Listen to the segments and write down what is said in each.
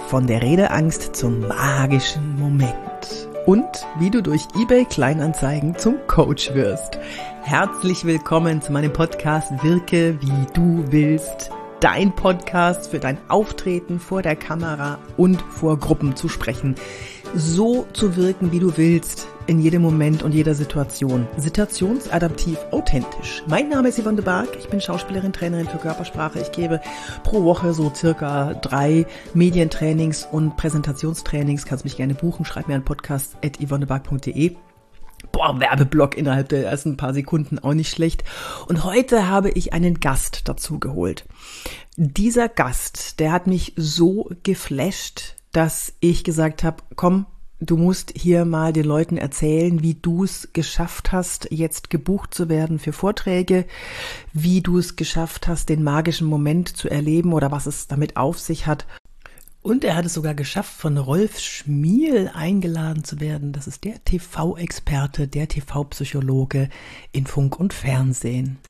Von der Redeangst zum magischen Moment. Und wie du durch eBay Kleinanzeigen zum Coach wirst. Herzlich willkommen zu meinem Podcast Wirke wie du willst. Dein Podcast für dein Auftreten vor der Kamera und vor Gruppen zu sprechen. So zu wirken, wie du willst, in jedem Moment und jeder Situation. Situationsadaptiv authentisch. Mein Name ist Yvonne de Barg, ich bin Schauspielerin, Trainerin für Körpersprache. Ich gebe pro Woche so circa 3 Medientrainings und Präsentationstrainings. Kannst mich gerne buchen, schreib mir an podcast@yvonnebarg.de. Boah, Werbeblock innerhalb der ersten paar Sekunden, auch nicht schlecht. Und heute habe ich einen Gast dazu geholt. Dieser Gast, der hat mich so geflasht, dass ich gesagt habe, komm, du musst hier mal den Leuten erzählen, wie du es geschafft hast, jetzt gebucht zu werden für Vorträge, wie du es geschafft hast, den magischen Moment zu erleben oder was es damit auf sich hat. Und er hat es sogar geschafft, von Rolf Schmiel eingeladen zu werden. Das ist der TV-Experte, der TV-Psychologe in Funk und Fernsehen.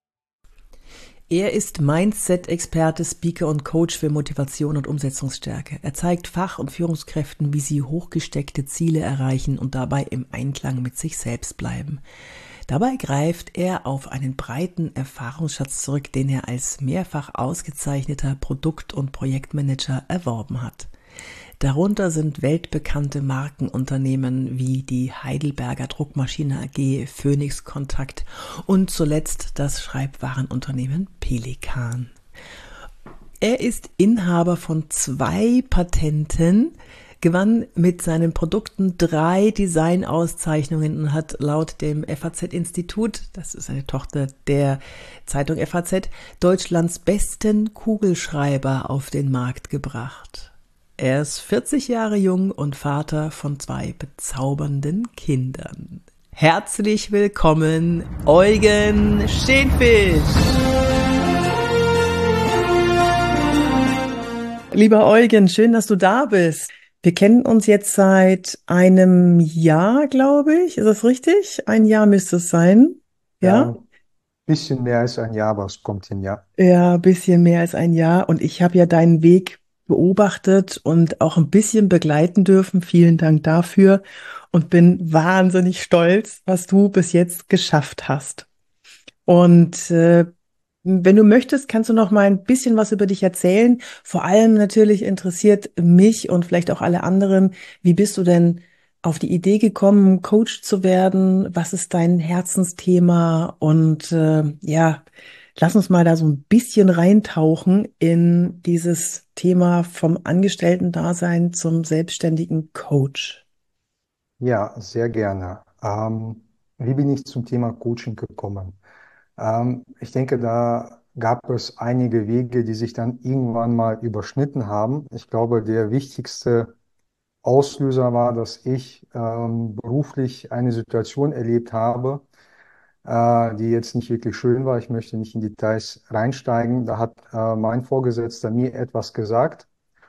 Er ist Mindset-Experte, Speaker und Coach für Motivation und Umsetzungsstärke. Er zeigt Fach- und Führungskräften, wie sie hochgesteckte Ziele erreichen und dabei im Einklang mit sich selbst bleiben. Dabei greift er auf einen breiten Erfahrungsschatz zurück, den er als mehrfach ausgezeichneter Produkt- und Projektmanager erworben hat. Darunter sind weltbekannte Markenunternehmen wie die Heidelberger Druckmaschine AG, Phoenix Kontakt und zuletzt das Schreibwarenunternehmen Pelikan. Er ist Inhaber von 2 Patenten, gewann mit seinen Produkten 3 Designauszeichnungen und hat laut dem FAZ-Institut, das ist eine Tochter der Zeitung FAZ, Deutschlands besten Kugelschreiber auf den Markt gebracht. Er ist 40 Jahre jung und Vater von 2 bezaubernden Kindern. Herzlich willkommen, Eugen Schenfisch! Lieber Eugen, schön, dass du da bist. Wir kennen uns jetzt seit einem Jahr, glaube ich. Ist das richtig? Ein Jahr müsste es sein. Ja? Ja, ein bisschen mehr als ein Jahr, aber es kommt hin, ja. Ja, ein bisschen mehr als ein Jahr. Und ich habe ja deinen Weg beobachtet und auch ein bisschen begleiten dürfen. Vielen Dank dafür. Und bin wahnsinnig stolz, was du bis jetzt geschafft hast. Und wenn du möchtest, kannst du noch mal ein bisschen was über dich erzählen. Vor allem natürlich interessiert mich und vielleicht auch alle anderen, wie bist du denn auf die Idee gekommen, Coach zu werden? Was ist dein Herzensthema? Und ja, lass uns mal da so ein bisschen reintauchen in dieses Thema vom Angestellten-Dasein zum selbstständigen Coach. Ja, sehr gerne. Wie bin ich zum Thema Coaching gekommen? Ich denke, da gab es einige Wege, die sich dann irgendwann mal überschnitten haben. Ich glaube, der wichtigste Auslöser war, dass ich beruflich eine Situation erlebt habe, die jetzt nicht wirklich schön war. Ich möchte nicht in Details reinsteigen. Da hat mein Vorgesetzter mir etwas gesagt.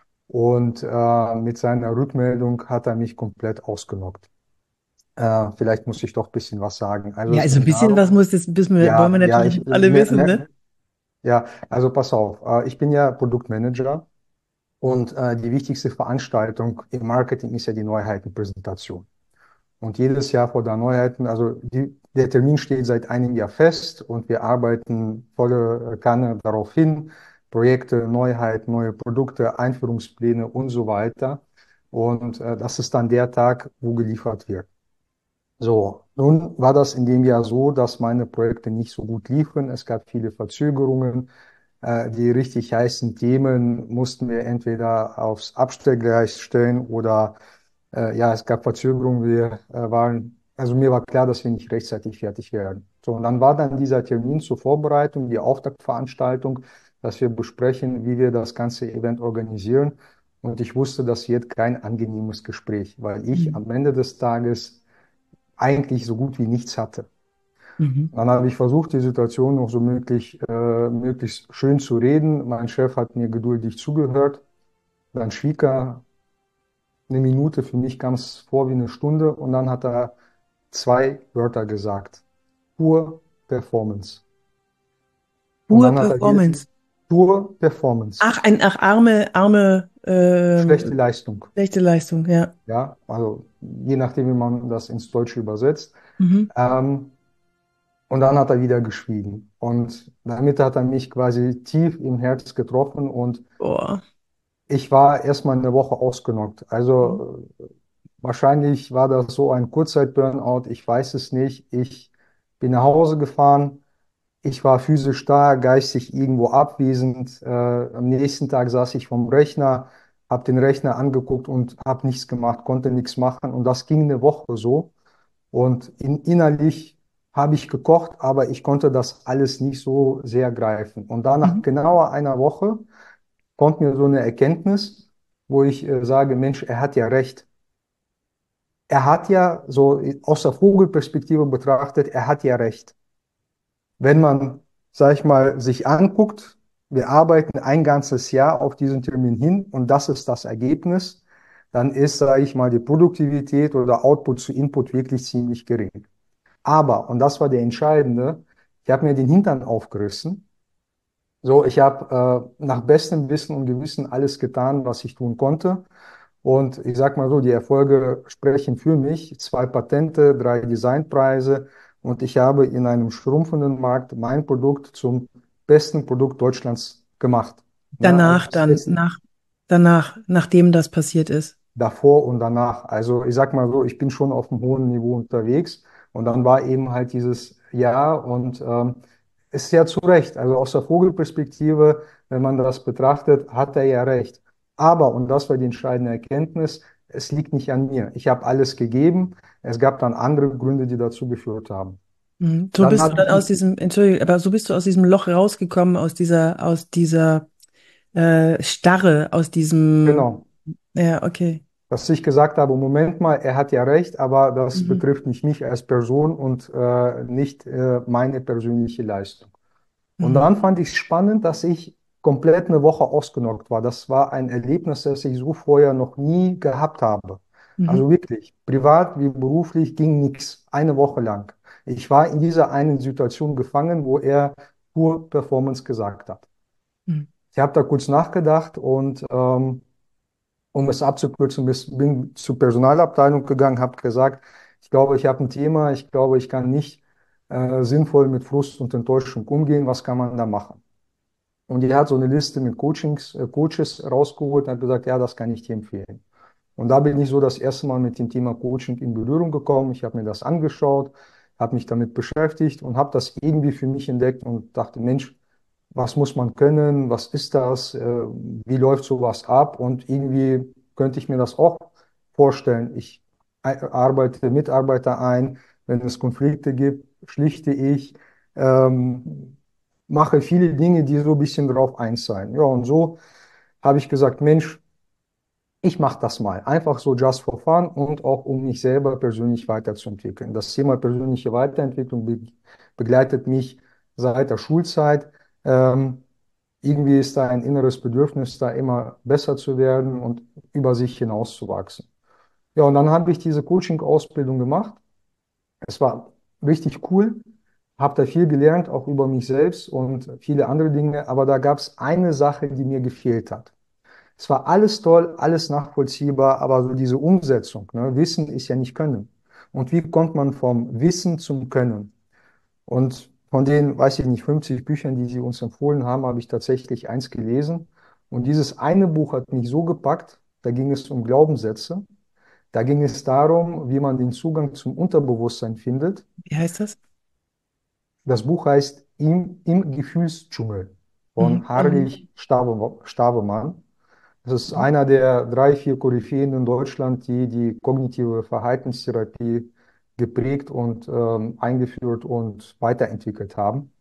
Und mit seiner Rückmeldung hat er mich komplett ausgenockt. Vielleicht muss ich doch ein bisschen was sagen. Also Ja, es also ein ging bisschen was darum, muss das, wollen wir ja, natürlich jetzt alle wissen, ne? ja, also pass auf. Ich bin ja Produktmanager und die wichtigste Veranstaltung im Marketing ist ja die Neuheitenpräsentation. Und jedes Jahr vor der Neuheiten, der Termin steht seit einem Jahr fest und wir arbeiten volle Kanne darauf hin. Projekte, Neuheiten, neue Produkte, Einführungspläne und so weiter. Und das ist dann der Tag, wo geliefert wird. So, nun war das in dem Jahr so, dass meine Projekte nicht so gut liefen. Es gab viele Verzögerungen. Die richtig heißen Themen mussten wir entweder aufs Abstellgleis stellen oder ja, es gab Verzögerungen. Also mir war klar, dass wir nicht rechtzeitig fertig werden. So, und dann war dann dieser Termin zur Vorbereitung, die Auftaktveranstaltung, dass wir besprechen, wie wir das ganze Event organisieren. Und ich wusste, das wird kein angenehmes Gespräch, weil ich Mhm. am Ende des Tages eigentlich so gut wie nichts hatte. Mhm. Dann habe ich versucht, die Situation noch so möglichst schön zu reden. Mein Chef hat mir geduldig zugehört. Dann schwieg er eine Minute, für mich kam es vor wie eine Stunde und dann hat er 2 Wörter gesagt. Pure Performance. Und Pure dann hat er Performance. Pure Performance. Ach, arme, arme, Schlechte Leistung. schlechte Leistung, ja. Ja, also je nachdem, wie man das ins Deutsche übersetzt. Mhm. Ähm, und dann hat er wieder geschwiegen. Und damit hat er mich quasi tief im Herz getroffen und Boah. ich war erstmal eine Woche ausgenockt. Mhm. Also wahrscheinlich war das so ein Kurzzeit-Burnout, ich weiß es nicht. Ich bin nach Hause gefahren, ich war physisch da, geistig irgendwo abwesend. Am nächsten Tag saß ich vorm Rechner, habe den Rechner angeguckt und habe nichts gemacht, konnte nichts machen. Und das ging eine Woche so. Und innerlich habe ich gekocht, aber ich konnte das alles nicht so sehr greifen. Und dann nach Mhm. genauer einer Woche kommt mir so eine Erkenntnis, wo ich sage, Mensch, er hat ja recht. Er hat ja so aus der Vogelperspektive betrachtet, er hat ja recht. Wenn man, sag ich mal, sich anguckt, wir arbeiten ein ganzes Jahr auf diesen Termin hin und das ist das Ergebnis, dann ist, sage ich mal, die Produktivität oder Output zu Input wirklich ziemlich gering. Aber, und das war der Entscheidende, ich habe mir den Hintern aufgerissen. So, ich habe nach bestem Wissen und Gewissen alles getan, was ich tun konnte. Und ich sag mal so, die Erfolge sprechen für mich. 2 Patente, 3 Designpreise und ich habe in einem schrumpfenden Markt mein Produkt zum besten Produkt Deutschlands gemacht. Ne? Also Danach das dann, heißt, nachdem das passiert ist. davor und danach. Also ich sag mal so, ich bin schon auf einem hohen Niveau unterwegs und dann war eben halt dieses Jahr und ist ja zu Recht. Also aus der Vogelperspektive, wenn man das betrachtet, hat er ja recht. Aber, und das war die entscheidende Erkenntnis, es liegt nicht an mir. Ich habe alles gegeben. Es gab dann andere Gründe, die dazu geführt haben. Mhm. So Dann bist du habe dann ich aus mich, diesem, Entschuldigung, aber so bist du aus diesem Loch rausgekommen, aus dieser Starre, aus diesem, genau, ja, okay. dass ich gesagt habe, Moment mal, er hat ja recht, aber das Mhm. betrifft nicht mich als Person und nicht meine persönliche Leistung. Und Mhm. dann fand ich spannend, dass ich komplett eine Woche ausgenockt war. Das war ein Erlebnis, das ich so vorher noch nie gehabt habe. Mhm. Also wirklich, privat wie beruflich ging nichts, eine Woche lang. Ich war in dieser einen Situation gefangen, wo er Poor Performance gesagt hat. Mhm. Ich habe da kurz nachgedacht und um es abzukürzen, bin zur Personalabteilung gegangen, habe gesagt, ich glaube, ich habe ein Thema, ich glaube, ich kann nicht sinnvoll mit Frust und Enttäuschung umgehen. Was kann man da machen? Und die hat so eine Liste mit Coaches rausgeholt und hat gesagt, ja, das kann ich dir empfehlen. Und da bin ich so das erste Mal mit dem Thema Coaching in Berührung gekommen. Ich habe mir das angeschaut, habe mich damit beschäftigt und habe das irgendwie für mich entdeckt und dachte, Mensch, was muss man können? Was ist das? Wie läuft sowas ab? Und irgendwie könnte ich mir das auch vorstellen. Ich arbeite Mitarbeiter ein. Wenn es Konflikte gibt, schlichte ich. Ähm, mache viele Dinge, die so ein bisschen drauf einzahlen. Ja, und so habe ich gesagt, Mensch, ich mache das mal. Einfach so just for fun und auch um mich selber persönlich weiterzuentwickeln. Das Thema persönliche Weiterentwicklung begleitet mich seit der Schulzeit. Ähm, irgendwie ist da ein inneres Bedürfnis, da immer besser zu werden und über sich hinauszuwachsen. Ja, und dann habe ich diese Coaching-Ausbildung gemacht. Es war richtig cool, habe da viel gelernt, auch über mich selbst und viele andere Dinge, aber da gab es eine Sache, die mir gefehlt hat. Es war alles toll, alles nachvollziehbar, aber so diese Umsetzung, ne? Wissen ist ja nicht Können. Und wie kommt man vom Wissen zum Können? Und von den, weiß ich nicht, 50 Büchern, die Sie uns empfohlen haben, habe ich tatsächlich eins gelesen. Und dieses eine Buch hat mich so gepackt, da ging es um Glaubenssätze. Da ging es darum, wie man den Zugang zum Unterbewusstsein findet. Wie heißt das? Das Buch heißt Im Gefühlsdschungel Mhm. von Mhm. Hartwig Stavemann. Das ist einer der 3, 4 Koryphäen in Deutschland, die die kognitive Verhaltenstherapie geprägt und eingeführt und weiterentwickelt haben.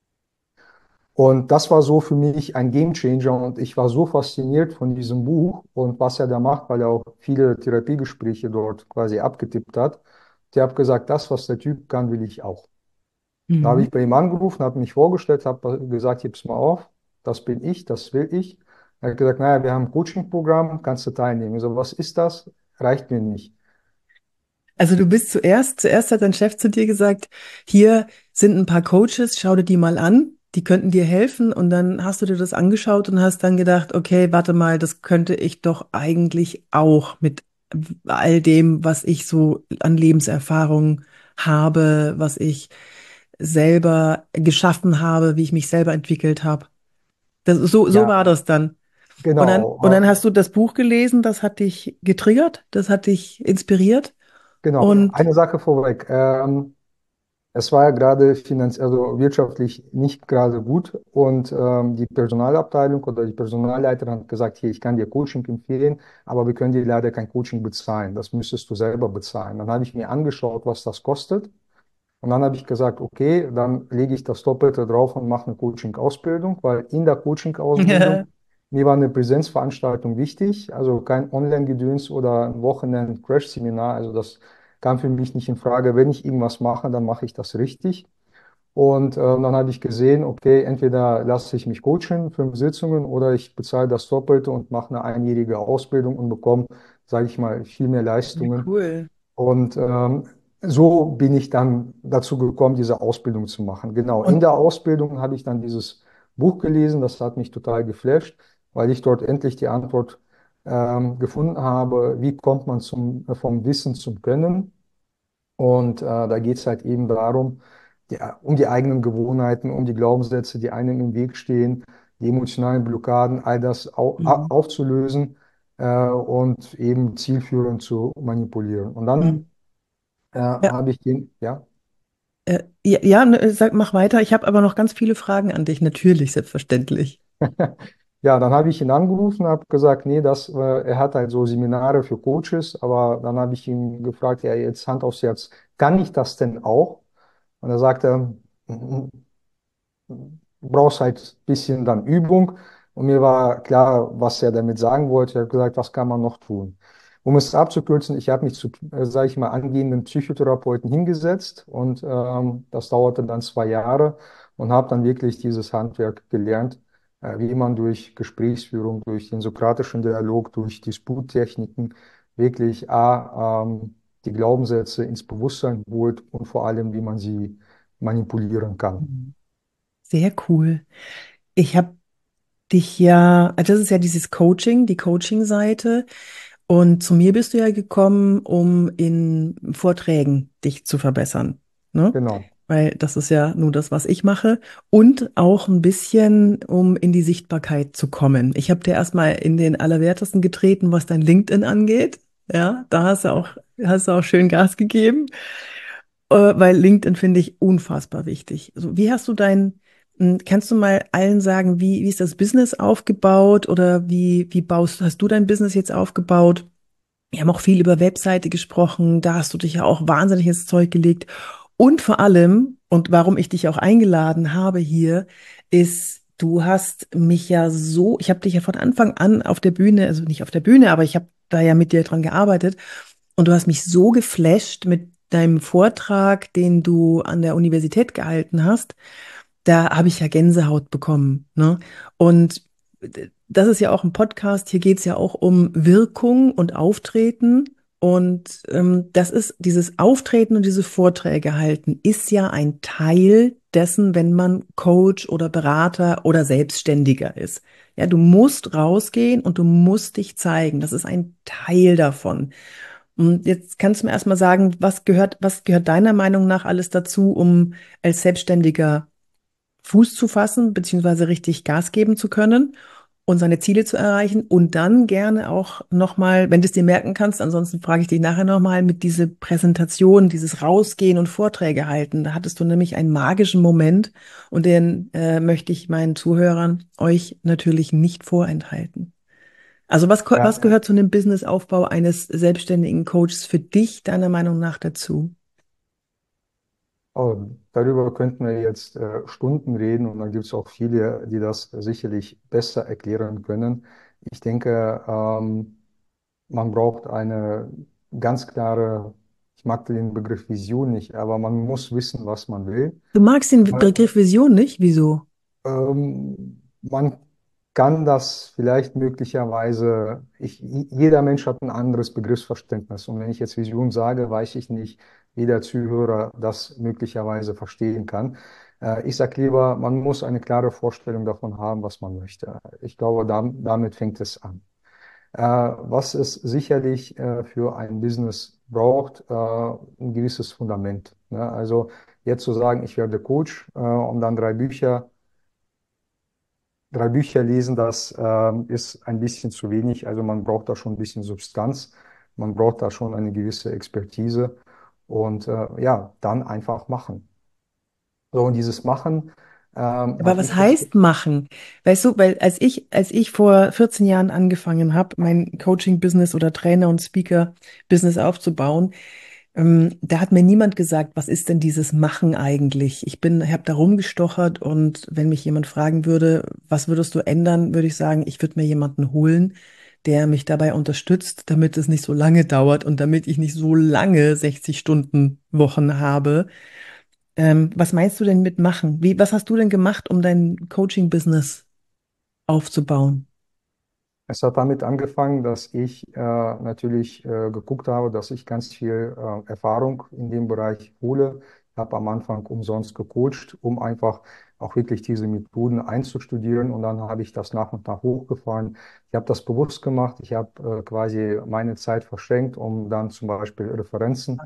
Und das war so für mich ein Gamechanger und ich war so fasziniert von diesem Buch und was er da macht, weil er auch viele Therapiegespräche dort quasi abgetippt hat. Ich habe gesagt, das, was der Typ kann, will ich auch. Da habe Mhm. ich bei ihm angerufen, habe mich vorgestellt, habe gesagt, gib's mal auf, das bin ich, das will ich. Er hat gesagt, naja, wir haben ein Coaching-Programm, kannst du teilnehmen. Ich so, was ist das? Reicht mir nicht. Also du bist zuerst hat dein Chef zu dir gesagt, hier sind ein paar Coaches, schau dir die mal an. die könnten dir helfen und dann hast du dir das angeschaut und hast dann gedacht, okay, warte mal, das könnte ich doch eigentlich auch mit all dem, was ich so an Lebenserfahrung habe, was ich selber geschaffen habe, wie ich mich selber entwickelt habe. So Ja, war das dann. Und dann genau. hast du das Buch gelesen, das hat dich getriggert, das hat dich inspiriert Genau. und Eine Sache vorweg. Es war ja gerade also wirtschaftlich nicht gerade gut und die Personalabteilung oder die Personalleiterin hat gesagt, hier, ich kann dir Coaching empfehlen, aber wir können dir leider kein Coaching bezahlen. Das müsstest du selber bezahlen. Dann habe ich mir angeschaut, was das kostet. Und dann habe ich gesagt, okay, dann lege ich das Doppelte drauf und mache eine Coaching-Ausbildung, weil in der Coaching-Ausbildung mir war eine Präsenzveranstaltung wichtig, also kein Online-Gedöns oder ein Wochenend-Crash-Seminar. Also das kam für mich nicht in Frage. Wenn ich irgendwas mache, dann mache ich das richtig. Und dann habe ich gesehen, okay, entweder lasse ich mich coachen, 5 Sitzungen, oder ich bezahle das Doppelte und mache eine einjährige Ausbildung und bekomme, sage ich mal, viel mehr wie Leistungen. cool. Und so bin ich dann dazu gekommen, diese Ausbildung zu machen. Genau, in Und der Ausbildung habe ich dann dieses Buch gelesen, das hat mich total geflasht, weil ich dort endlich die Antwort gefunden habe, wie kommt man vom Wissen zum Können. Und da geht es halt eben darum, um die eigenen Gewohnheiten, um die Glaubenssätze, die einem im Weg stehen, die emotionalen Blockaden, all das mhm. aufzulösen und eben zielführend zu manipulieren. Und Mhm. dann Ja, habe ich den, ja, ja, ne, sag, mach weiter. Ich habe aber noch ganz viele Fragen an dich, natürlich, selbstverständlich. ja, dann habe ich ihn angerufen, habe gesagt, nee, er hat halt so Seminare für Coaches, aber dann habe ich ihn gefragt, ja, jetzt Hand aufs Herz, kann ich das denn auch? Und er sagte, du brauchst halt ein bisschen dann Übung. Und mir war klar, was er damit sagen wollte. Er hat gesagt, was kann man noch tun? Um es abzukürzen, ich habe mich zu, sage ich mal, angehenden Psychotherapeuten hingesetzt und das dauerte dann 2 Jahre und habe dann wirklich dieses Handwerk gelernt, wie man durch Gesprächsführung, durch den sokratischen Dialog, durch Disputtechniken wirklich die Glaubenssätze ins Bewusstsein holt und vor allem, wie man sie manipulieren kann. Mhm. Sehr cool. Ich habe dich ja, also das ist ja dieses Coaching, die Coaching-Seite. Und zu mir bist du ja gekommen, um in Vorträgen dich zu verbessern, ne? Genau. Weil das ist ja nur das, was ich mache. Und auch ein bisschen, um in die Sichtbarkeit zu kommen. Ich habe dir erstmal in den Allerwertesten getreten, was dein LinkedIn angeht. Ja, da hast du auch schön Gas gegeben. Weil LinkedIn finde ich unfassbar wichtig. Also wie hast du kannst du mal allen sagen, wie ist das Business aufgebaut oder hast du dein Business jetzt aufgebaut? Wir haben auch viel über Webseite gesprochen, da hast du dich ja auch wahnsinnig ins Zeug gelegt. Und vor allem, und warum ich dich auch eingeladen habe hier, ist, du hast mich ja so, ich habe dich ja von Anfang an auf der Bühne, also nicht auf der Bühne, aber ich habe da ja mit dir dran gearbeitet und du hast mich so geflasht mit deinem Vortrag, den du an der Universität gehalten hast. Da habe ich ja Gänsehaut bekommen, ne? Und das ist ja auch ein Podcast. Hier geht es ja auch um Wirkung und Auftreten. Und das ist dieses Auftreten und diese Vorträge halten, ist ja ein Teil dessen, wenn man Coach oder Berater oder Selbstständiger ist. Ja, du musst rausgehen und du musst dich zeigen. Das ist ein Teil davon. Und jetzt kannst du mir erstmal sagen, was gehört deiner Meinung nach alles dazu, um als Selbstständiger Fuß zu fassen, beziehungsweise richtig Gas geben zu können und seine Ziele zu erreichen und dann gerne auch nochmal, wenn du es dir merken kannst, ansonsten frage ich dich nachher nochmal mit diese Präsentation, dieses Rausgehen und Vorträge halten. Da hattest du nämlich einen magischen Moment und den möchte ich meinen Zuhörern, euch natürlich nicht vorenthalten. Also was Ja, gehört zu einem Businessaufbau eines selbstständigen Coaches für dich deiner Meinung nach dazu? oh, darüber könnten wir jetzt Stunden reden und dann gibt es auch viele, die das sicherlich besser erklären können. Ich denke, man braucht eine ganz klare, ich mag den Begriff Vision nicht, aber man muss wissen, was man will. Du magst den Begriff Vision nicht? Wieso? Man kann das vielleicht möglicherweise, jeder Mensch hat ein anderes Begriffsverständnis. Und wenn ich jetzt Vision sage, weiß ich nicht, wie der Zuhörer das möglicherweise verstehen kann. Ich sage lieber, man muss eine klare Vorstellung davon haben, was man möchte. Ich glaube, damit fängt es an. Was es sicherlich für ein Business braucht, ein gewisses Fundament. Ne? Also jetzt zu sagen, ich werde Coach und dann drei Bücher lesen, das ist ein bisschen zu wenig. Also man braucht da schon ein bisschen Substanz, man braucht da schon eine gewisse Expertise und ja, dann einfach machen. So, und dieses Machen Aber hat was mich dazu. heißt machen? Weißt du, weil als ich vor 14 Jahren angefangen habe, mein Coaching-Business oder Trainer- und Speaker-Business aufzubauen, da hat mir niemand gesagt, was ist denn dieses Machen eigentlich? Habe da rumgestochert und wenn mich jemand fragen würde, was würdest du ändern, würde ich sagen, ich würde mir jemanden holen, der mich dabei unterstützt, damit es nicht so lange dauert und damit ich nicht so lange 60 Stunden Wochen habe. Was meinst du denn mit machen? Was hast du denn gemacht, um dein Coaching-Business aufzubauen? Es hat damit angefangen, dass ich natürlich geguckt habe, dass ich ganz viel Erfahrung in dem Bereich hole. Ich habe am Anfang umsonst gecoacht, um einfach auch wirklich diese Methoden einzustudieren. Und dann habe ich das nach und nach hochgefahren. Ich habe das bewusst gemacht. Ich habe quasi meine Zeit verschenkt, um dann zum Beispiel Referenzen,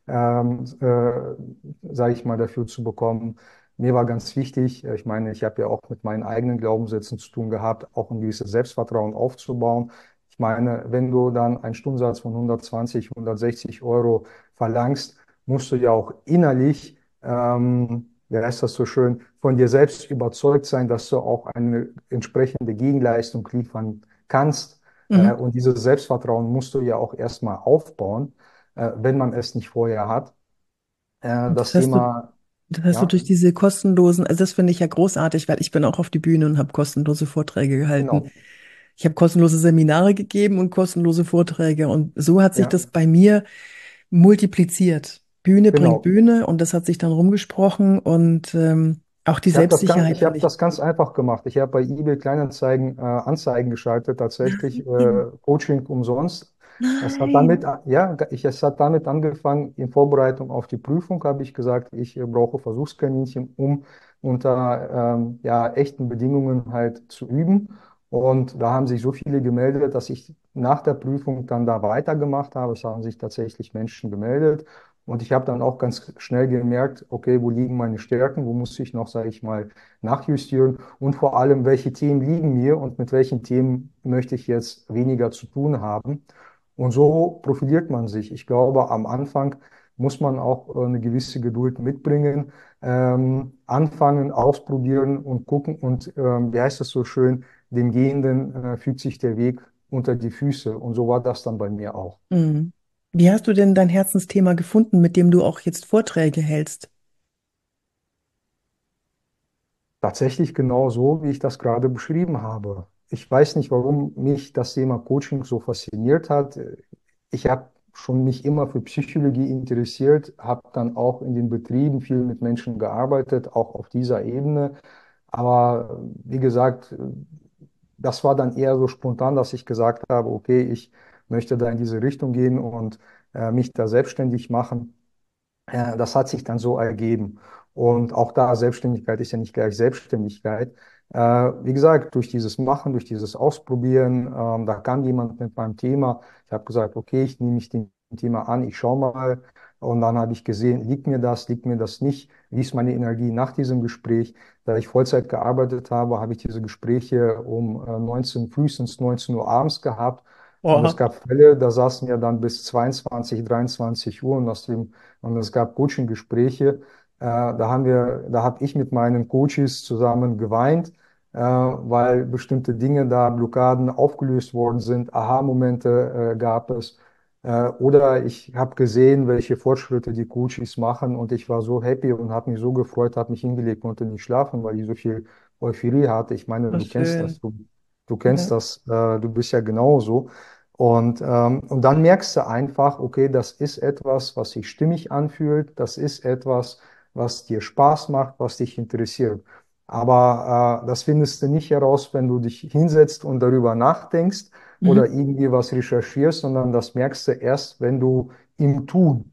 sage ich mal, dafür zu bekommen. Mir war ganz wichtig, ich meine, ich habe ja auch mit meinen eigenen Glaubenssätzen zu tun gehabt, auch ein gewisses Selbstvertrauen aufzubauen. Ich meine, wenn du dann einen Stundensatz von 120, 160 Euro verlangst, musst du ja auch innerlich, wie heißt das so schön, von dir selbst überzeugt sein, dass du auch eine entsprechende Gegenleistung liefern kannst. Mhm. Und dieses Selbstvertrauen musst du ja auch erstmal aufbauen, wenn man es nicht vorher hat. Und Das Thema, das hast du ja, durch diese kostenlosen, also das finde ich ja großartig, weil ich bin auch auf die Bühne und habe kostenlose Vorträge gehalten. genau. Ich habe kostenlose Seminare gegeben und kostenlose Vorträge und so hat sich Ja, das bei mir multipliziert. Bühne bringt genau. Bühne und das hat sich dann rumgesprochen und auch die Selbstsicherheit Ich finde hab ich. das ganz einfach gemacht. Ich habe bei eBay Kleinanzeigen Anzeigen geschaltet, tatsächlich Nein, Coaching umsonst. nein. Es hat damit angefangen, in Vorbereitung auf die Prüfung habe ich gesagt, ich brauche Versuchskaninchen, um unter ja, echten Bedingungen halt zu üben. Und da haben sich so viele gemeldet, dass ich nach der Prüfung dann da weitergemacht habe. Es haben sich tatsächlich Menschen gemeldet. Und ich habe dann auch ganz schnell gemerkt, okay, wo liegen meine Stärken, wo muss ich noch, sage ich mal, nachjustieren und vor allem, welche Themen liegen mir und mit welchen Themen möchte ich jetzt weniger zu tun haben. Und so profiliert man sich. Ich glaube, am Anfang muss man auch eine gewisse Geduld mitbringen, anfangen, ausprobieren und gucken. Und wie heißt es so schön, dem Gehenden fügt sich der Weg unter die Füße. Und so war das dann bei mir auch. Mhm. Wie hast du denn dein Herzensthema gefunden, mit dem du auch jetzt Vorträge hältst? Tatsächlich genau so, wie ich das gerade beschrieben habe. Ich weiß nicht, warum mich das Thema Coaching so fasziniert hat. Ich habe schon mich immer für Psychologie interessiert, habe dann auch in den Betrieben viel mit Menschen gearbeitet, auch auf dieser Ebene. Aber wie gesagt, das war dann eher so spontan, dass ich gesagt habe, okay, ich möchte da in diese Richtung gehen und mich da selbstständig machen. Das hat sich dann so ergeben. Und auch da, Selbstständigkeit ist ja nicht gleich Selbstständigkeit. Wie gesagt, durch dieses Machen, durch dieses Ausprobieren, da kam jemand mit meinem Thema. Ich habe gesagt, okay, ich nehme mich dem Thema an, ich schaue mal. Und dann habe ich gesehen, liegt mir das nicht? Wie ist meine Energie nach diesem Gespräch? Da ich Vollzeit gearbeitet habe, habe ich diese Gespräche um 19, frühestens 19 Uhr abends gehabt. Und es Oha. gab Fälle, da saßen wir dann bis 22, 23 Uhr und es gab Coaching-Gespräche. Da habe ich mit meinen Coaches zusammen geweint, weil bestimmte Dinge da, Blockaden aufgelöst worden sind. Aha-Momente gab es. Oder ich habe gesehen, welche Fortschritte die Coaches machen und ich war so happy und habe mich so gefreut, habe mich hingelegt, konnte nicht schlafen, weil ich so viel Euphorie hatte. Ich meine, Was du kennst das, schön. du kennst Ja. das, du bist ja genauso. Und dann merkst du einfach, okay, das ist etwas, was sich stimmig anfühlt, das ist etwas, was dir Spaß macht, was dich interessiert. Aber das findest du nicht heraus, wenn du dich hinsetzt und darüber nachdenkst oder Mhm. irgendwie was recherchierst, sondern das merkst du erst, wenn du im Tun.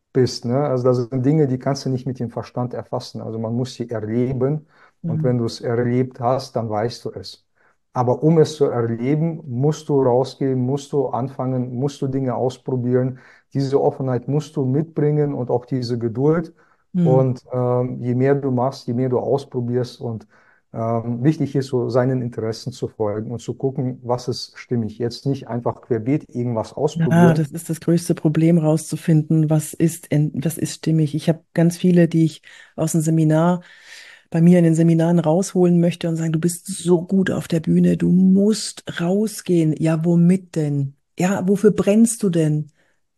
bist, ne? Also das sind Dinge, die kannst du nicht mit dem Verstand erfassen. Also man muss sie erleben und Mhm. wenn du es erlebt hast, dann weißt du es. Aber um es zu erleben, musst du rausgehen, musst du anfangen, musst du Dinge ausprobieren. Diese Offenheit musst du mitbringen und auch diese Geduld. Mhm. Und je mehr du machst, je mehr du ausprobierst und wichtig ist, so seinen Interessen zu folgen und zu gucken, was ist stimmig. Jetzt nicht einfach querbeet irgendwas Ja, ausprobieren. das ist das größte Problem, rauszufinden, was ist stimmig. Ich habe ganz viele, die ich aus dem Seminar, bei mir in den Seminaren rausholen möchte und sagen, du bist so gut auf der Bühne, du musst rausgehen. Ja, womit denn? Ja, wofür brennst du denn?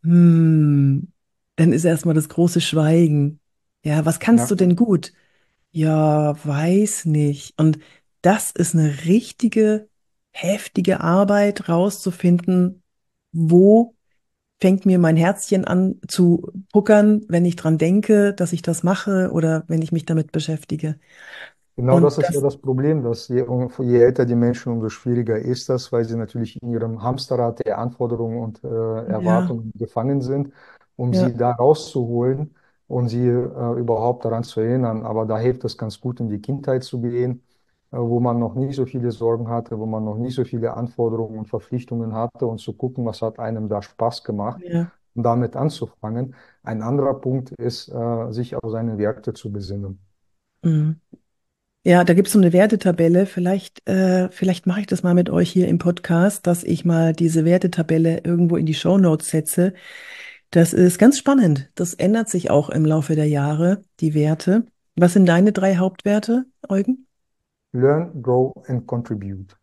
Hm, dann ist erstmal das große Schweigen. Ja, was kannst Ja. du denn gut? Ja, weiß nicht. Und das ist eine richtige, heftige Arbeit, rauszufinden, wo fängt mir mein Herzchen an zu puckern, wenn ich dran denke, dass ich das mache oder wenn ich mich damit beschäftige. Genau Und das ist ja das, das Problem, dass je älter die Menschen, umso schwieriger ist das, weil sie natürlich in ihrem Hamsterrad der Anforderungen und ja, Erwartungen gefangen sind, um ja, sie da rauszuholen und sie überhaupt daran zu erinnern. Aber da hilft es ganz gut, in die Kindheit zu gehen, wo man noch nicht so viele Sorgen hatte, wo man noch nicht so viele Anforderungen und Verpflichtungen hatte und zu gucken, was hat einem da Spaß gemacht ja. und damit anzufangen. Ein anderer Punkt ist, sich auf seine Werte zu besinnen. Mhm. Ja, da gibt es so eine Wertetabelle. Vielleicht mache ich das mal mit euch hier im Podcast, dass ich mal diese Wertetabelle irgendwo in die Shownotes setze. Das ist ganz spannend. Das ändert sich auch im Laufe der Jahre, die Werte. Was sind deine drei Hauptwerte, Eugen? Learn, grow and contribute.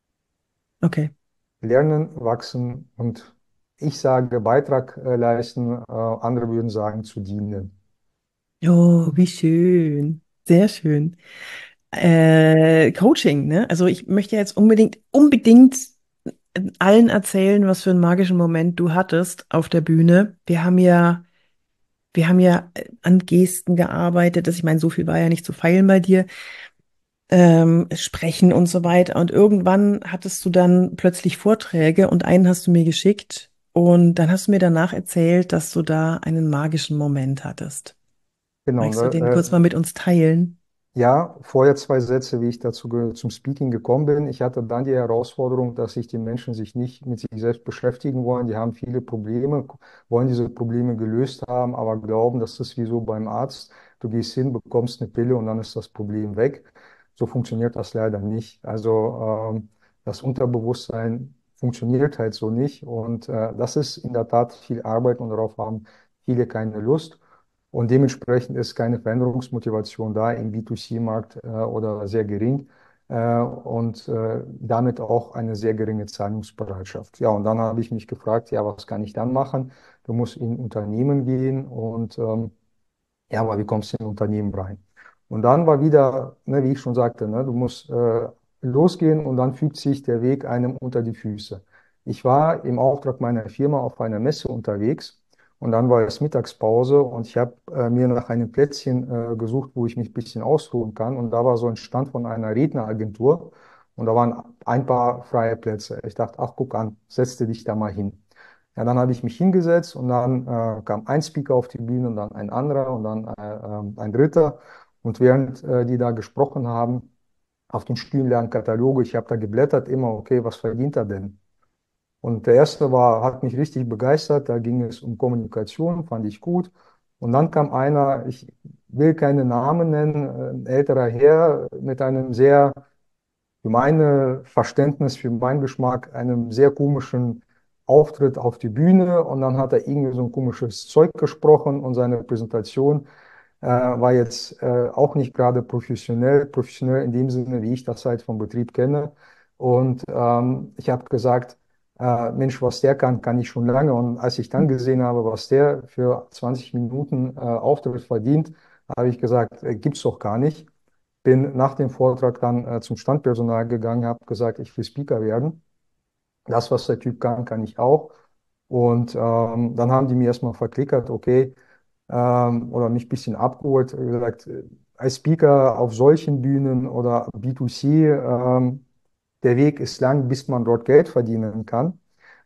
Okay. Lernen, wachsen und ich sage Beitrag leisten, andere würden sagen zu dienen. Oh, wie schön. Sehr schön. Coaching, ne? Also ich möchte jetzt unbedingt allen erzählen, was für einen magischen Moment du hattest auf der Bühne. Wir haben ja an Gesten gearbeitet. Ich meine, so viel war ja nicht zu feilen bei dir. Sprechen und so weiter. Und irgendwann hattest du dann plötzlich Vorträge und einen hast du mir geschickt. Und dann hast du mir danach erzählt, dass du da einen magischen Moment hattest. Genau, Magst du ne? den kurz mal mit uns teilen? Ja, vorher zwei Sätze, wie ich zum Speaking gekommen bin. Ich hatte dann die Herausforderung, dass sich die Menschen sich nicht mit sich selbst beschäftigen wollen. Die haben viele Probleme, wollen diese Probleme gelöst haben, aber glauben, das ist wie so beim Arzt. Du gehst hin, bekommst eine Pille und dann ist das Problem weg. So funktioniert das leider nicht. Also das Unterbewusstsein funktioniert halt so nicht. Und das ist in der Tat viel Arbeit und darauf haben viele keine Lust. Und dementsprechend ist keine Veränderungsmotivation da im B2C-Markt oder sehr gering und damit auch eine sehr geringe Zahlungsbereitschaft. Ja, und dann habe ich mich gefragt, ja, was kann ich dann machen? Du musst in Unternehmen gehen und ja, aber wie kommst du in ein Unternehmen rein? Und dann war wieder, ne, wie ich schon sagte, ne, du musst losgehen und dann fügt sich der Weg einem unter die Füße. Ich war im Auftrag meiner Firma auf einer Messe unterwegs und dann war es Mittagspause und ich habe mir nach einem Plätzchen gesucht, wo ich mich ein bisschen ausruhen kann. Und da war so ein Stand von einer Redneragentur und da waren ein paar freie Plätze. Ich dachte, ach, guck an, setze dich da mal hin. Ja, dann habe ich mich hingesetzt und dann kam ein Speaker auf die Bühne und dann ein anderer und dann ein dritter. Und während die da gesprochen haben, auf den Stühlen lagen Kataloge, ich habe da geblättert, immer, okay, was verdient er denn? Und der erste hat mich richtig begeistert, da ging es um Kommunikation, fand ich gut. Und dann kam einer, ich will keine Namen nennen, ein älterer Herr mit einem sehr für mein Verständnis, für meinen Geschmack, einem sehr komischen Auftritt auf die Bühne und dann hat er irgendwie so ein komisches Zeug gesprochen und seine Präsentation war jetzt auch nicht gerade professionell in dem Sinne, wie ich das halt vom Betrieb kenne. Und ich habe gesagt, Mensch, was der kann, kann ich schon lange. Und als ich dann gesehen habe, was der für 20 Minuten Auftritt verdient, habe ich gesagt, gibt's doch gar nicht. Bin nach dem Vortrag dann zum Standpersonal gegangen, habe gesagt, ich will Speaker werden. Das, was der Typ kann, kann ich auch. Und dann haben die mir erstmal verklickert, okay, oder mich ein bisschen abgeholt, gesagt, als Speaker auf solchen Bühnen oder B2C, der Weg ist lang, bis man dort Geld verdienen kann.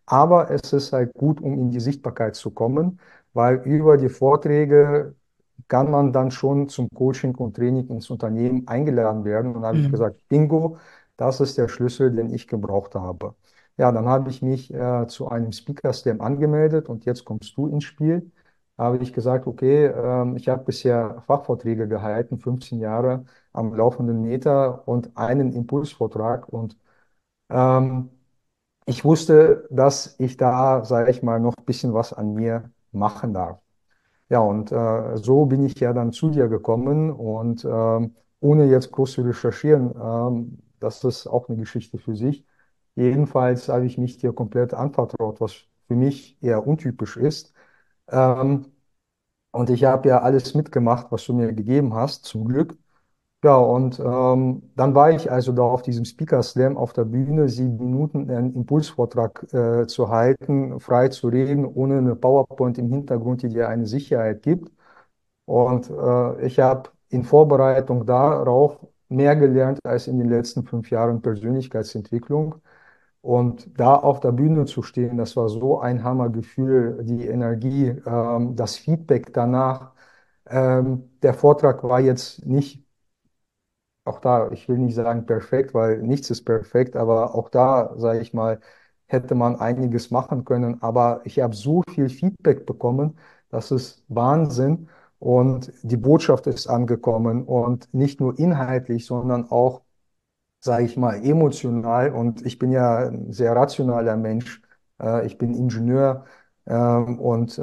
Aber es ist halt gut, um in die Sichtbarkeit zu kommen, weil über die Vorträge kann man dann schon zum Coaching und Training ins Unternehmen eingeladen werden. Und da habe ich Mhm. gesagt, Bingo, das ist der Schlüssel, den ich gebraucht habe. Ja, dann habe ich mich zu einem Speaker Slam angemeldet und jetzt kommst du ins Spiel. Da habe ich gesagt, okay, ich habe bisher Fachvorträge gehalten, 15 Jahre am laufenden Meter und einen Impulsvortrag. Und ähm, ich wusste, dass ich da, sage ich mal, noch ein bisschen was an mir machen darf. Ja, und so bin ich ja dann zu dir gekommen und ohne jetzt groß zu recherchieren, das ist auch eine Geschichte für sich. Jedenfalls habe ich mich dir komplett anvertraut, was für mich eher untypisch ist. Ähm, und ich habe ja alles mitgemacht, was du mir gegeben hast, zum Glück. Ja, und dann war ich also da auf diesem Speaker Slam auf der Bühne, 7 Minuten einen Impulsvortrag zu halten, frei zu reden, ohne eine PowerPoint im Hintergrund, die dir eine Sicherheit gibt. Und ich habe in Vorbereitung darauf mehr gelernt als in den letzten 5 Jahren Persönlichkeitsentwicklung. Und da auf der Bühne zu stehen, das war so ein Hammergefühl, die Energie, das Feedback danach. Der Vortrag war jetzt nicht, auch da, ich will nicht sagen perfekt, weil nichts ist perfekt, aber auch da, sage ich mal, hätte man einiges machen können. Aber ich habe so viel Feedback bekommen, das ist Wahnsinn. Und die Botschaft ist angekommen und nicht nur inhaltlich, sondern auch, sage ich mal, emotional. Und ich bin ja ein sehr rationaler Mensch. Ich bin Ingenieur und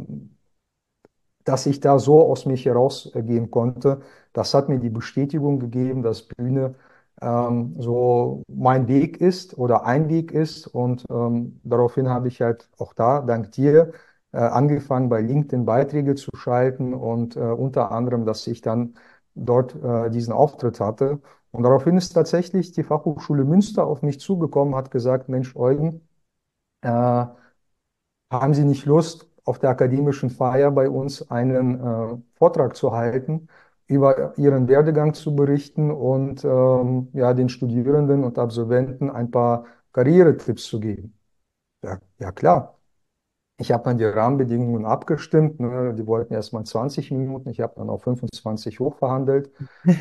dass ich da so aus mich herausgehen konnte, das hat mir die Bestätigung gegeben, dass Bühne so mein Weg ist oder ein Weg ist. Und daraufhin habe ich halt auch da, dank dir, angefangen, bei LinkedIn Beiträge zu schalten und unter anderem, dass ich dann dort diesen Auftritt hatte. Und daraufhin ist tatsächlich die Fachhochschule Münster auf mich zugekommen, hat gesagt, Mensch, Eugen, haben Sie nicht Lust, auf der akademischen Feier bei uns einen Vortrag zu halten, über Ihren Werdegang zu berichten und ja, den Studierenden und Absolventen ein paar Karrieretipps zu geben? Ja, ja klar. Ich habe dann die Rahmenbedingungen abgestimmt. Ne? Die wollten erst mal 20 Minuten. Ich habe dann auf 25 hochverhandelt.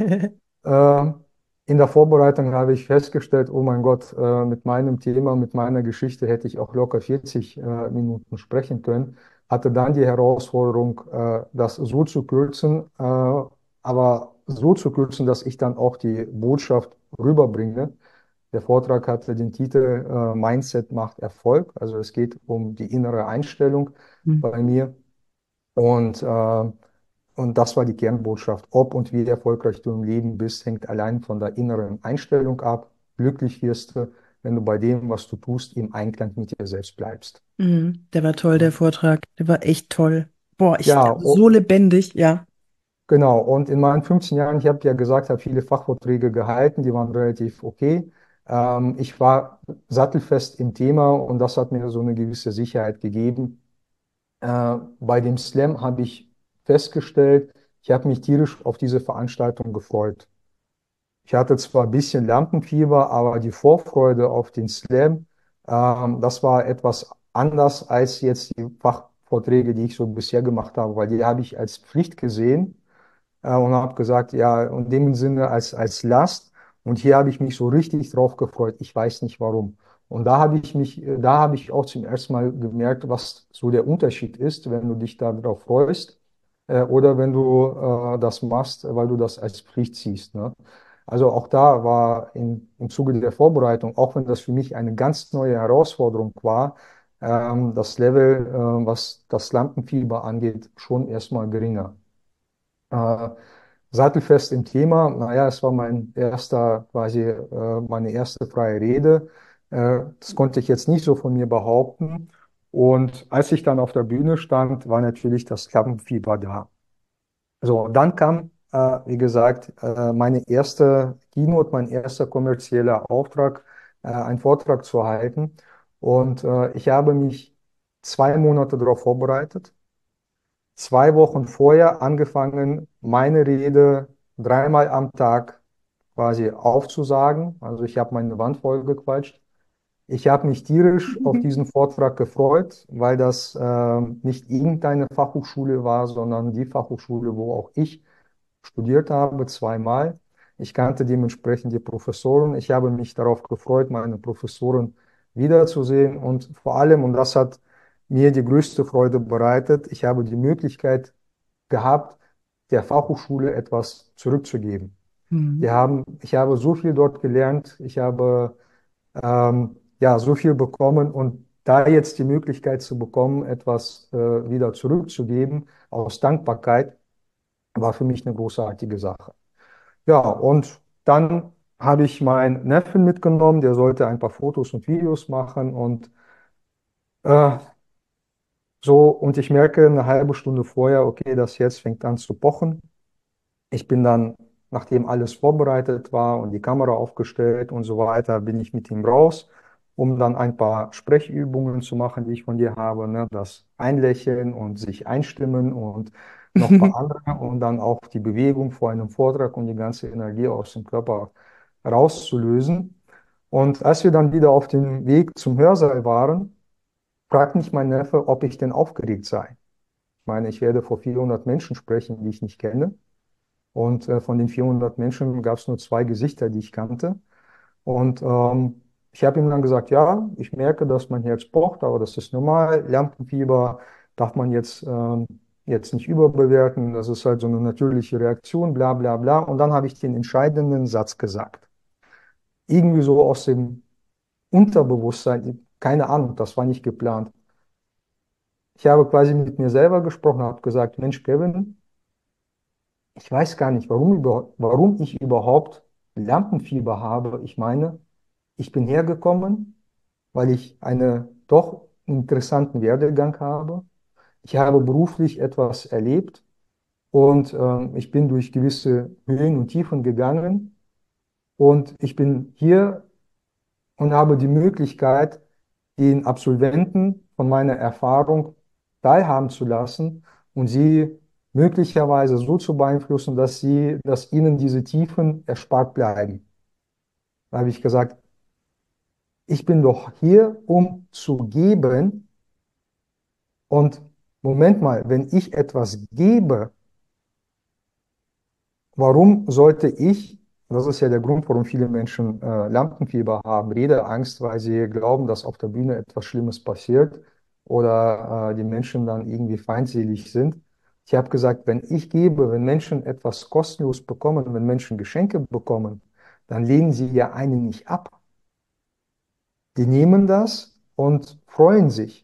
Äh, in der Vorbereitung habe ich festgestellt, oh mein Gott, mit meinem Thema, mit meiner Geschichte hätte ich auch locker 40 Minuten sprechen können. Hatte dann die Herausforderung, das so zu kürzen, aber so zu kürzen, dass ich dann auch die Botschaft rüberbringe. Der Vortrag hatte den Titel Mindset macht Erfolg. Also es geht um die innere Einstellung bei mir. Und und das war die Kernbotschaft. Ob und wie erfolgreich du im Leben bist, hängt allein von der inneren Einstellung ab. Glücklich wirst du, wenn du bei dem, was du tust, im Einklang mit dir selbst bleibst. Mhm. Der war toll, der Vortrag. Der war echt toll. Boah, Ja, so lebendig, ja. genau. Und in meinen 15 Jahren, ich habe ja gesagt, habe viele Fachvorträge gehalten, die waren relativ okay. Ich war sattelfest im Thema und das hat mir so eine gewisse Sicherheit gegeben. Bei dem Slam habe ich festgestellt, ich habe mich tierisch auf diese Veranstaltung gefreut. Ich hatte zwar ein bisschen Lampenfieber, aber die Vorfreude auf den Slam, das war etwas anders als jetzt die Fachvorträge, die ich so bisher gemacht habe, weil die habe ich als Pflicht gesehen und habe gesagt, ja, in dem Sinne als Last. Und hier habe ich mich so richtig drauf gefreut. Ich weiß nicht warum. Und da habe ich auch zum ersten Mal gemerkt, was so der Unterschied ist, wenn du dich darauf freust oder wenn du das machst, weil du das als Pflicht siehst. Ne? Also auch da war im Zuge der Vorbereitung, auch wenn das für mich eine ganz neue Herausforderung war, das Level, was das Lampenfieber angeht, schon erstmal geringer. Äh, Sattelfest im Thema, naja, es war mein erster, quasi meine erste freie Rede. Das konnte ich jetzt nicht so von mir behaupten. Und als ich dann auf der Bühne stand, war natürlich das Lampenfieber da. So, dann kam, wie gesagt, meine erste Keynote, mein erster kommerzieller Auftrag, einen Vortrag zu halten. Und ich habe mich 2 Monate darauf vorbereitet. 2 Wochen vorher angefangen, meine Rede dreimal am Tag quasi aufzusagen. Also ich habe meine Wand vollgequatscht. Ich habe mich tierisch auf diesen Vortrag gefreut, weil das nicht irgendeine Fachhochschule war, sondern die Fachhochschule, wo auch ich studiert habe, zweimal. Ich kannte dementsprechend die Professoren. Ich habe mich darauf gefreut, meine Professoren wiederzusehen und vor allem, und das hat mir die größte Freude bereitet, ich habe die Möglichkeit gehabt, der Fachhochschule etwas zurückzugeben. Mhm. Ich habe so viel dort gelernt, ich habe ja so viel bekommen und da jetzt die Möglichkeit zu bekommen, etwas wieder zurückzugeben aus Dankbarkeit, war für mich eine großartige Sache. Ja, und dann habe ich meinen Neffen mitgenommen, der sollte ein paar Fotos und Videos machen und äh, so, und ich merke eine halbe Stunde vorher, okay, das Herz fängt an zu pochen. Ich bin dann, nachdem alles vorbereitet war und die Kamera aufgestellt und so weiter, bin ich mit ihm raus, um dann ein paar Sprechübungen zu machen, die ich von dir habe, ne? Das Einlächeln und sich einstimmen und noch ein paar andere und dann auch die Bewegung vor einem Vortrag und die ganze Energie aus dem Körper rauszulösen. Und als wir dann wieder auf dem Weg zum Hörsaal waren, fragt mich mein Neffe, ob ich denn aufgeregt sei. Ich meine, ich werde vor 400 Menschen sprechen, die ich nicht kenne. Und von den 400 Menschen gab es nur zwei Gesichter, die ich kannte. Und ich habe ihm dann gesagt, ja, ich merke, dass mein Herz pocht, aber das ist normal. Lampenfieber darf man jetzt nicht überbewerten. Das ist halt so eine natürliche Reaktion, bla bla bla. Und dann habe ich den entscheidenden Satz gesagt. Irgendwie so aus dem Unterbewusstsein, keine Ahnung, das war nicht geplant. Ich habe quasi mit mir selber gesprochen, habe gesagt, Mensch, Kevin, ich weiß gar nicht, warum ich überhaupt Lampenfieber habe. Ich meine, ich bin hergekommen, weil ich einen doch interessanten Werdegang habe. Ich habe beruflich etwas erlebt und ich bin durch gewisse Höhen und Tiefen gegangen und ich bin hier und habe die Möglichkeit, den Absolventen von meiner Erfahrung teilhaben zu lassen und sie möglicherweise so zu beeinflussen, dass ihnen diese Tiefen erspart bleiben. Da habe ich gesagt, ich bin doch hier, um zu geben. Und Moment mal, wenn ich etwas gebe, warum sollte ich, das ist ja der Grund, warum viele Menschen Lampenfieber haben, Redeangst, weil sie glauben, dass auf der Bühne etwas Schlimmes passiert oder die Menschen dann irgendwie feindselig sind. Ich habe gesagt, wenn ich gebe, wenn Menschen etwas kostenlos bekommen, wenn Menschen Geschenke bekommen, dann lehnen sie ja einen nicht ab. Die nehmen das und freuen sich.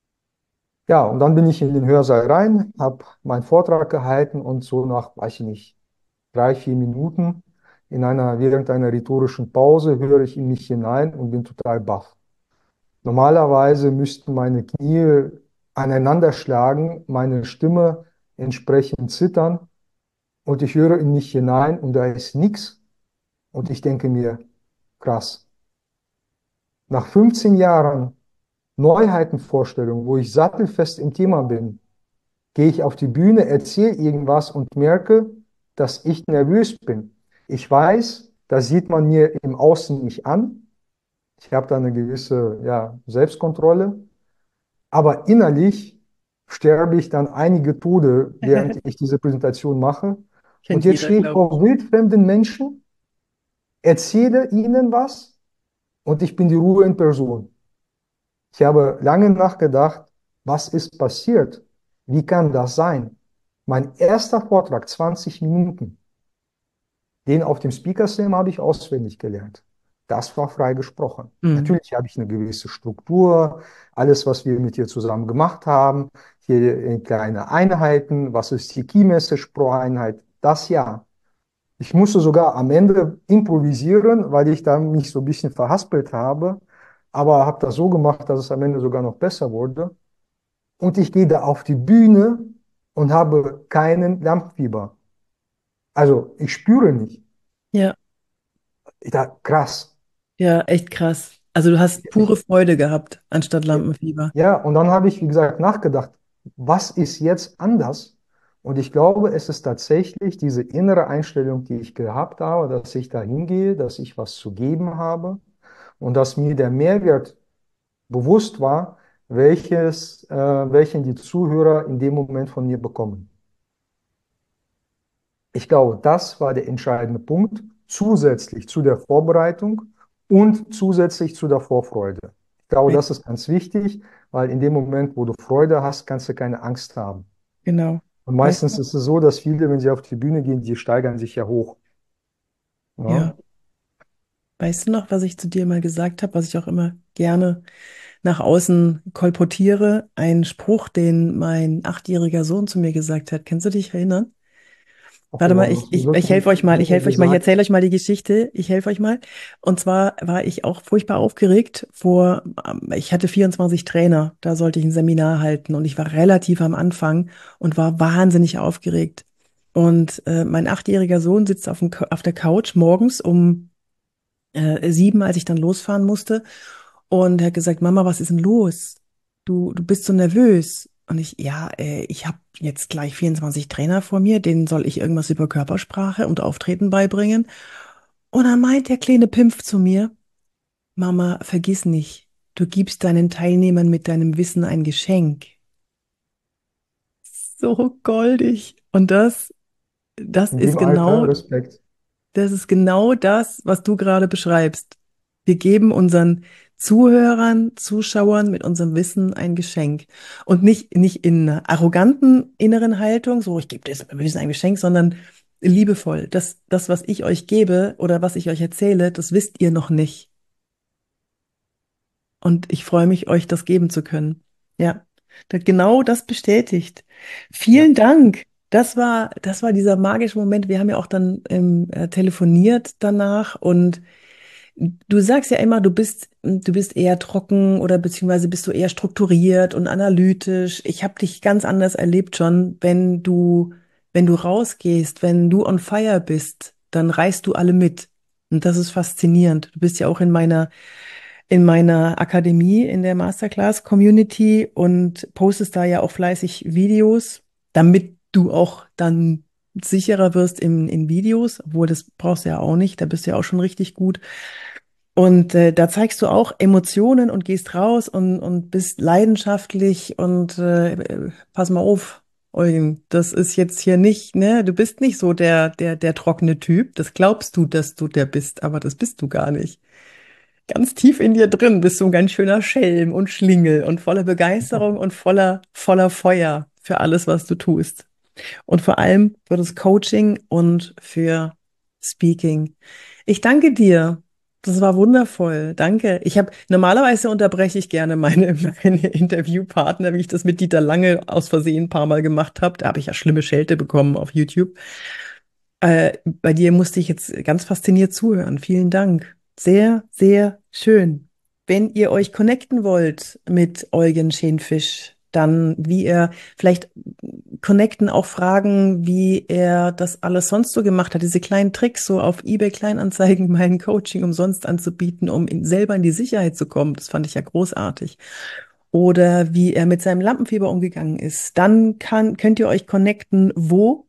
Ja, und dann bin ich in den Hörsaal rein, habe meinen Vortrag gehalten und so nach, weiß ich nicht, 3, 4 Minuten während einer rhetorischen Pause höre ich in mich hinein und bin total baff. Normalerweise müssten meine Knie aneinander schlagen, meine Stimme entsprechend zittern und ich höre in mich hinein und da ist nichts und ich denke mir, krass. Nach 15 Jahren Neuheitenvorstellung, wo ich sattelfest im Thema bin, gehe ich auf die Bühne, erzähle irgendwas und merke, dass ich nervös bin. Ich weiß, das sieht man mir im Außen nicht an. Ich habe da eine gewisse, ja, Selbstkontrolle. Aber innerlich sterbe ich dann einige Tode, während ich diese Präsentation mache. Und Kennt jetzt jeder, stehe ich glaube ich. vor wildfremden Menschen, erzähle ihnen was und ich bin die Ruhe in Person. Ich habe lange nachgedacht, was ist passiert? Wie kann das sein? Mein erster Vortrag, 20 Minuten, den auf dem Speaker Slam habe ich auswendig gelernt. Das war frei gesprochen. Mhm. Natürlich habe ich eine gewisse Struktur, alles, was wir mit dir zusammen gemacht haben, hier in kleine Einheiten, was ist die Key Message pro Einheit, das ja. Ich musste sogar am Ende improvisieren, weil ich da mich so ein bisschen verhaspelt habe, aber habe das so gemacht, dass es am Ende sogar noch besser wurde. Und ich gehe da auf die Bühne und habe keinen Lampenfieber. Also ich spüre nicht. Ja, Ich dachte, krass. ja, echt krass. Also du hast pure Freude gehabt anstatt Lampenfieber. Ja, und dann habe ich, wie gesagt, nachgedacht, was ist jetzt anders? Und ich glaube, es ist tatsächlich diese innere Einstellung, die ich gehabt habe, dass ich da hingehe, dass ich was zu geben habe und dass mir der Mehrwert bewusst war, welchen die Zuhörer in dem Moment von mir bekommen. Ich glaube, das war der entscheidende Punkt, zusätzlich zu der Vorbereitung und zusätzlich zu der Vorfreude. Ich glaube, Weil- das ist ganz wichtig, weil in dem Moment, wo du Freude hast, kannst du keine Angst haben. Genau. Und Weißt meistens du? ist es so, dass viele, wenn sie auf die Bühne gehen, die steigern sich ja hoch. Ja. Ja? Weißt du noch, was ich zu dir mal gesagt habe, was ich auch immer gerne nach außen kolportiere? Ein Spruch, den mein 8-jähriger Sohn zu mir gesagt hat. Kannst du dich erinnern? Okay, Warte mal, was ich hat er helfe euch mal, ich gesagt? erzähle euch mal die Geschichte, ich helfe euch mal. Und zwar war ich auch furchtbar aufgeregt ich hatte 24 Trainer, da sollte ich ein Seminar halten und ich war relativ am Anfang und war wahnsinnig aufgeregt. Und mein 8-jähriger Sohn sitzt auf der Couch morgens um 7, als ich dann losfahren musste. Und er hat gesagt, Mama, was ist denn los? Du bist so nervös. Und ich habe jetzt gleich 24 Trainer vor mir, denen soll ich irgendwas über Körpersprache und Auftreten beibringen. Und dann meint der kleine Pimpf zu mir, Mama, vergiss nicht, du gibst deinen Teilnehmern mit deinem Wissen ein Geschenk. So goldig. Und das In ist dem Alter genau Respekt. Das ist genau das, was du gerade beschreibst. Wir geben unseren Zuhörern, Zuschauern mit unserem Wissen ein Geschenk. Und nicht in einer arroganten inneren Haltung, so ich gebe dir das Wissen ein Geschenk, sondern liebevoll. Was ich euch gebe oder was ich euch erzähle, das wisst ihr noch nicht. Und ich freue mich, euch das geben zu können. Ja, genau das bestätigt. Ja. Vielen Dank. Das war dieser magische Moment. Wir haben ja auch dann telefoniert danach und du sagst ja immer, du bist eher trocken oder beziehungsweise bist du eher strukturiert und analytisch. Ich habe dich ganz anders erlebt schon, wenn du rausgehst, wenn du on fire bist, dann reißt du alle mit. Und das ist faszinierend. Du bist ja auch in meiner Akademie, in der Masterclass-Community und postest da ja auch fleißig Videos, damit du auch dann sicherer wirst in Videos, obwohl das brauchst du ja auch nicht, da bist du ja auch schon richtig gut. Und da zeigst du auch Emotionen und gehst raus und bist leidenschaftlich und pass mal auf, Eugen, das ist jetzt hier nicht, ne? Du bist nicht so der trockene Typ. Das glaubst du, dass du der bist, aber das bist du gar nicht. Ganz tief in dir drin bist du ein ganz schöner Schelm und Schlingel und voller Begeisterung und voller Feuer für alles, was du tust. Und vor allem für das Coaching und für Speaking. Ich danke dir. Das war wundervoll. Danke. Normalerweise unterbreche ich gerne meine Interviewpartner, wie ich das mit Dieter Lange aus Versehen ein paar Mal gemacht habe. Da habe ich ja schlimme Schelte bekommen auf YouTube. Bei dir musste ich jetzt ganz fasziniert zuhören. Vielen Dank. Sehr, sehr schön. Wenn ihr euch connecten wollt mit Eugen Schenfisch, dann wie er vielleicht connecten, auch fragen, wie er das alles sonst so gemacht hat, diese kleinen Tricks so auf eBay Kleinanzeigen mein Coaching umsonst anzubieten, um selber in die Sicherheit zu kommen. Das fand ich ja großartig. Oder wie er mit seinem Lampenfieber umgegangen ist. Könnt ihr euch connecten, wo?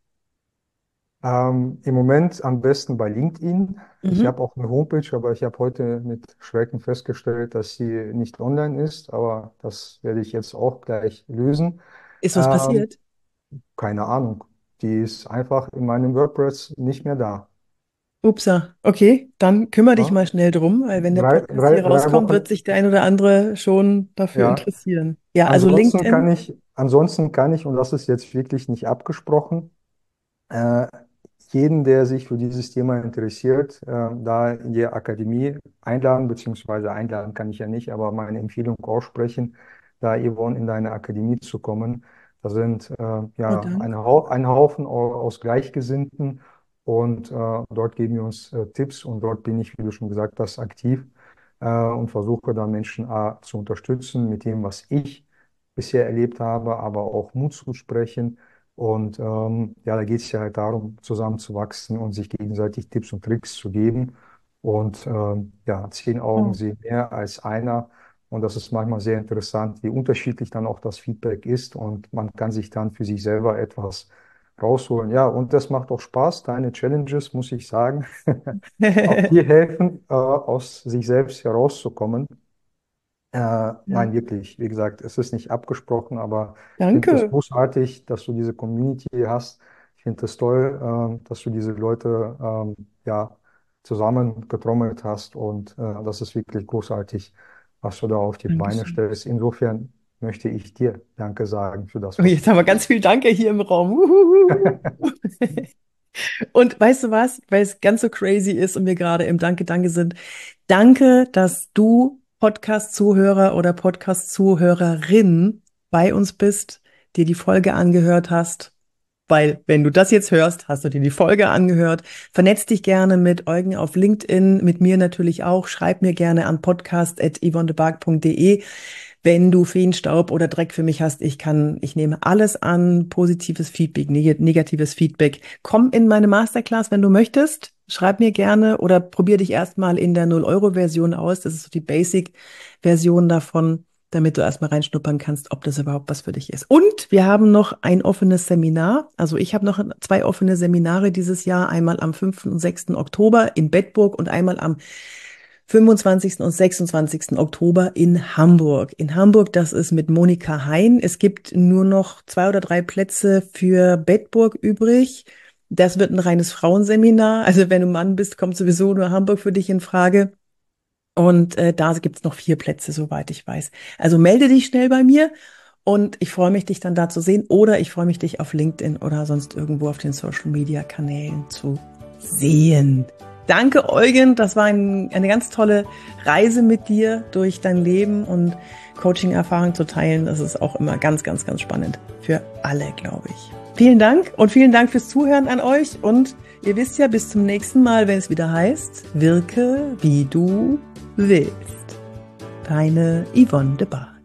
Im Moment am besten bei LinkedIn. Ich Mhm. habe auch eine Homepage, aber ich habe heute mit Schrecken festgestellt, dass sie nicht online ist. Aber das werde ich jetzt auch gleich lösen. Ist was Ähm, passiert? keine Ahnung. Die ist einfach in meinem WordPress nicht mehr da. Upsa, okay, dann kümmere dich Ja? mal schnell drum, weil wenn der Drei, Podcast drei, hier drei rauskommt, wird Wochen, sich der ein oder andere schon dafür ja. interessieren. Ja, also LinkedIn. Ansonsten kann ich, und das ist jetzt wirklich nicht abgesprochen, äh, jeden, der sich für dieses Thema interessiert, da in die Akademie einladen, beziehungsweise einladen kann ich ja nicht, aber meine Empfehlung aussprechen, da Yvonne in deine Akademie zu kommen. Da sind Oh, ja danke. ein Haufen aus Gleichgesinnten und dort geben wir uns Tipps und dort bin ich, wie du schon gesagt hast, aktiv und versuche da Menschen zu unterstützen mit dem, was ich bisher erlebt habe, aber auch Mut zu sprechen und ja, da geht es ja halt darum, zusammenzuwachsen und sich gegenseitig Tipps und Tricks zu geben. Und ja, 10 Augen Oh, sehen mehr als einer. Und das ist manchmal sehr interessant, wie unterschiedlich dann auch das Feedback ist. Und man kann sich dann für sich selber etwas rausholen. Ja, und das macht auch Spaß. Deine Challenges, muss ich sagen, auch dir helfen, aus sich selbst herauszukommen. Ja, Nein, wirklich. Wie gesagt, es ist nicht abgesprochen, aber ich finde es danke. großartig, dass du diese Community hast. Ich finde es toll, dass du diese Leute ja, zusammengetrommelt hast und das ist wirklich großartig, was du da auf die Beine Dankeschön. stellst. Insofern möchte ich dir Danke sagen für das, Oh, was du jetzt haben wir tust. ganz viel Danke hier im Raum. Uhuhu. Und weißt du was, weil es ganz so crazy ist und wir gerade im Danke, Danke sind. Danke, dass du Podcast-Zuhörer oder Podcast-Zuhörerin bei uns bist, dir die Folge angehört hast. Weil, wenn du das jetzt hörst, hast du dir die Folge angehört. Vernetz dich gerne mit Eugen auf LinkedIn, mit mir natürlich auch. Schreib mir gerne an podcast@yvonnebark.de. Wenn du Feenstaub oder Dreck für mich hast, ich nehme alles an, positives Feedback, negatives Feedback. Komm in meine Masterclass, wenn du möchtest. Schreib mir gerne oder probier dich erstmal in der 0-Euro-Version aus. Das ist so die Basic-Version davon, damit du erstmal reinschnuppern kannst, ob das überhaupt was für dich ist. Und wir haben noch ein offenes Seminar. Also ich habe noch 2 offene Seminare dieses Jahr. Einmal am 5. und 6. Oktober in Bedburg und einmal am 25. und 26. Oktober in Hamburg. In Hamburg, das ist mit Monika Hein. Es gibt nur noch 2 oder 3 Plätze für Bedburg übrig. Das wird ein reines Frauenseminar. Also wenn du Mann bist, kommt sowieso nur Hamburg für dich in Frage. Und da gibt's noch 4 Plätze, soweit ich weiß. Also melde dich schnell bei mir und ich freue mich, dich dann da zu sehen. Oder ich freue mich, dich auf LinkedIn oder sonst irgendwo auf den Social-Media-Kanälen zu sehen. Danke, Eugen. Das war eine ganz tolle Reise mit dir durch dein Leben und Coaching-Erfahrung zu teilen. Das ist auch immer ganz, ganz, ganz spannend für alle, glaube ich. Vielen Dank und vielen Dank fürs Zuhören an euch. Und ihr wisst ja, bis zum nächsten Mal, wenn es wieder heißt, wirke wie du willst. Deine Yvonne de Bar.